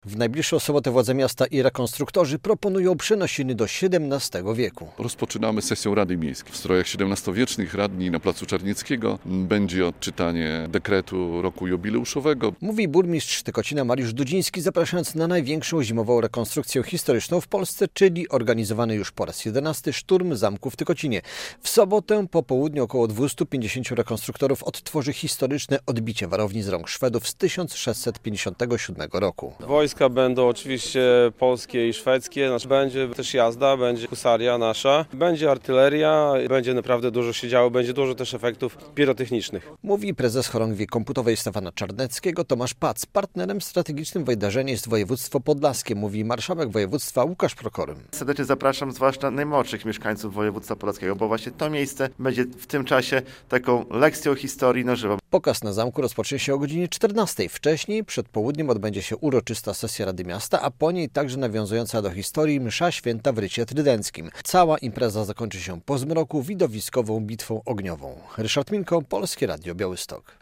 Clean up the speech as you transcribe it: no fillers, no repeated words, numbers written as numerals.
W najbliższą sobotę władze miasta i rekonstruktorzy proponują przenosiny do XVII wieku. Rozpoczynamy sesją Rady Miejskiej. W strojach XVII-wiecznych radni na placu Czarnieckiego będzie odczytanie dekretu roku jubileuszowego. Mówi burmistrz Tykocina Mariusz Dudziński, zapraszając na największą zimową rekonstrukcję historyczną w Polsce, czyli organizowany już po raz 11 szturm zamku w Tykocinie. W sobotę po południu około 250 rekonstruktorów odtworzy historyczne odbicie warowni z rąk Szwedów z 1657 roku. Wojska będą oczywiście polskie i szwedzkie, będzie też jazda, będzie husaria nasza, będzie artyleria, będzie naprawdę dużo się działo, będzie dużo też efektów pirotechnicznych. Mówi prezes chorągwi komputowej Stefana Czarneckiego Tomasz Pac. Partnerem strategicznym wydarzenia jest województwo podlaskie, mówi marszałek województwa Łukasz Prokorym. Serdecznie zapraszam zwłaszcza najmłodszych mieszkańców województwa podlaskiego, bo właśnie to miejsce będzie w tym czasie taką lekcją historii na żywo. Pokaz na zamku rozpocznie się o godzinie 14. Wcześniej, przed południem, odbędzie się uroczysta sesja Rady Miasta, a po niej także nawiązująca do historii msza święta w rycie trydenckim. Cała impreza zakończy się po zmroku widowiskową bitwą ogniową. Ryszard Minko, Polskie Radio Białystok.